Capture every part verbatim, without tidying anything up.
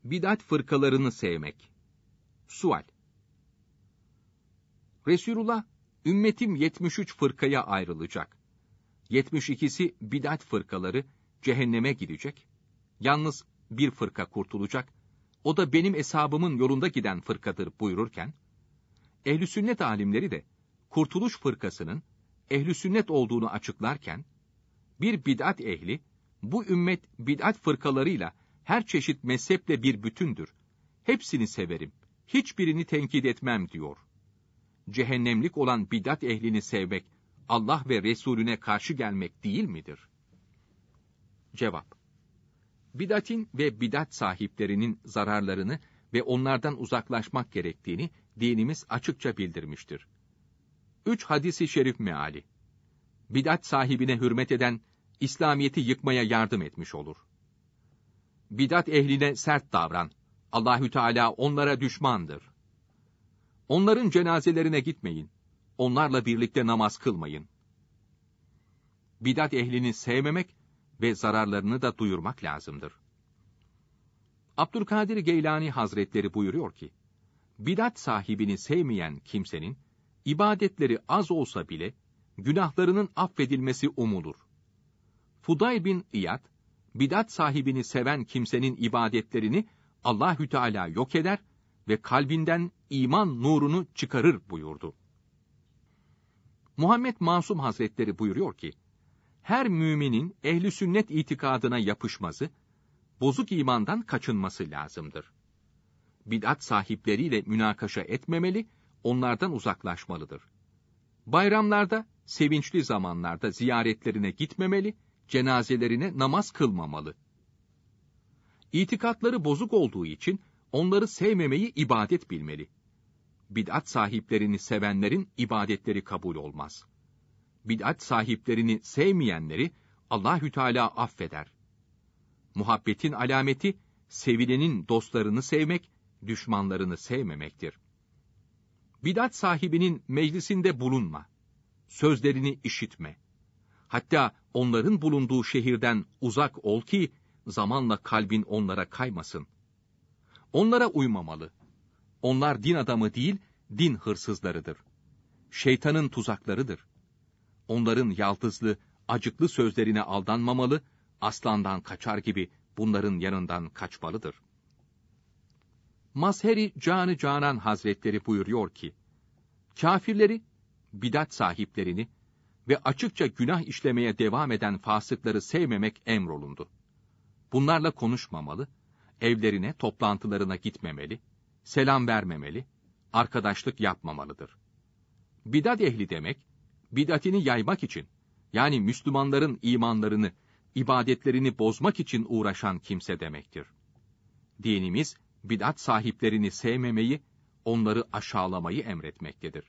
Bidat fırkalarını sevmek. Sual. Resulullah, ümmetim yetmiş üç fırkaya ayrılacak. yetmiş ikisi bidat fırkaları cehenneme girecek. Yalnız bir fırka kurtulacak. O da benim eshabımın yolunda giden fırkadır buyururken, ehl-i sünnet alimleri de kurtuluş fırkasının ehl-i sünnet olduğunu açıklarken, bir bid'at ehli, bu ümmet bid'at fırkalarıyla her çeşit mezheple bir bütündür. Hepsini severim, hiçbirini tenkit etmem diyor. Cehennemlik olan bid'at ehlini sevmek, Allah ve Resulüne karşı gelmek değil midir? Cevap. Bid'atin ve bid'at sahiplerinin zararlarını ve onlardan uzaklaşmak gerektiğini dinimiz açıkça bildirmiştir. Üç hadis-i şerif meali. Bid'at sahibine hürmet eden, İslamiyet'i yıkmaya yardım etmiş olur. Bid'at ehline sert davran. Allahü Teala onlara düşmandır. Onların cenazelerine gitmeyin. Onlarla birlikte namaz kılmayın. Bid'at ehlini sevmemek ve zararlarını da duyurmak lazımdır. Abdülkadir Geylani Hazretleri buyuruyor ki, bid'at sahibini sevmeyen kimsenin, ibadetleri az olsa bile, günahlarının affedilmesi umulur. Fudayl bin İyad, bid'at sahibini seven kimsenin ibadetlerini Allahü Teala yok eder ve kalbinden iman nurunu çıkarır buyurdu. Muhammed Masum Hazretleri buyuruyor ki, her müminin ehli sünnet itikadına yapışması, bozuk imandan kaçınması lazımdır. Bid'at sahipleriyle münakaşa etmemeli, onlardan uzaklaşmalıdır. Bayramlarda, sevinçli zamanlarda ziyaretlerine gitmemeli, cenazelerine namaz kılmamalı. İtikatları bozuk olduğu için onları sevmemeyi ibadet bilmeli. Bid'at sahiplerini sevenlerin ibadetleri kabul olmaz. Bid'at sahiplerini sevmeyenleri Allahü Teala affeder. Muhabbetin alameti, sevilenin dostlarını sevmek, düşmanlarını sevmemektir. Bid'at sahibinin meclisinde bulunma, sözlerini işitme. Hatta onların bulunduğu şehirden uzak ol ki, zamanla kalbin onlara kaymasın. Onlara uymamalı. Onlar din adamı değil, din hırsızlarıdır. Şeytanın tuzaklarıdır. Onların yaldızlı, acıklı sözlerine aldanmamalı, aslandan kaçar gibi bunların yanından kaçmalıdır. Mazheri Canı Canan Hazretleri buyuruyor ki, kâfirleri, bid'at sahiplerini ve açıkça günah işlemeye devam eden fasıkları sevmemek emrolundu. Bunlarla konuşmamalı, evlerine, toplantılarına gitmemeli, selam vermemeli, arkadaşlık yapmamalıdır. Bid'at ehli demek, bid'atini yaymak için, yani Müslümanların imanlarını, ibadetlerini bozmak için uğraşan kimse demektir. Dinimiz, bid'at sahiplerini sevmemeyi, onları aşağılamayı emretmektedir.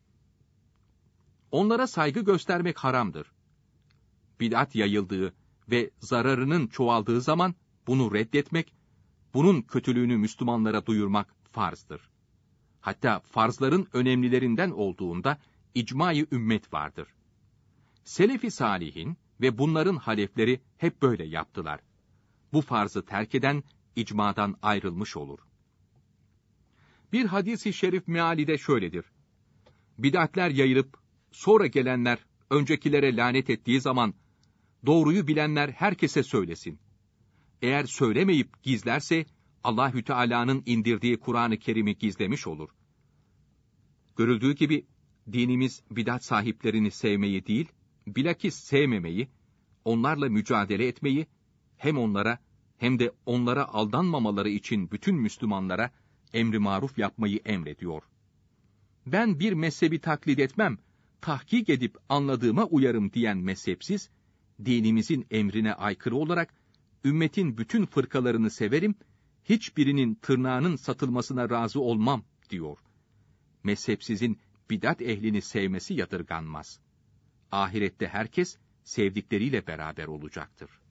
Onlara saygı göstermek haramdır. Bid'at yayıldığı ve zararının çoğaldığı zaman bunu reddetmek, bunun kötülüğünü Müslümanlara duyurmak farzdır. Hatta farzların önemlilerinden olduğunda icma-i ümmet vardır. Selef-i salihin ve bunların halefleri hep böyle yaptılar. Bu farzı terk eden icmadan ayrılmış olur. Bir hadis-i şerif meali de şöyledir. Bid'atler yayılıp sonra gelenler öncekilere lanet ettiği zaman doğruyu bilenler herkese söylesin. Eğer söylemeyip gizlerse Allahü Teala'nın indirdiği Kur'an-ı Kerim'i gizlemiş olur. Görüldüğü gibi dinimiz bid'at sahiplerini sevmeyi değil, bilakis sevmemeyi, onlarla mücadele etmeyi, hem onlara hem de onlara aldanmamaları için bütün Müslümanlara emri maruf yapmayı emrediyor. Ben bir mezhebi taklit etmem, tahkik edip anladığıma uyarım diyen mezhepsiz, dinimizin emrine aykırı olarak, ümmetin bütün fırkalarını severim, hiçbirinin tırnağının satılmasına razı olmam diyor. Mezhepsizin bid'at ehlini sevmesi yadırganmaz. Ahirette herkes sevdikleriyle beraber olacaktır.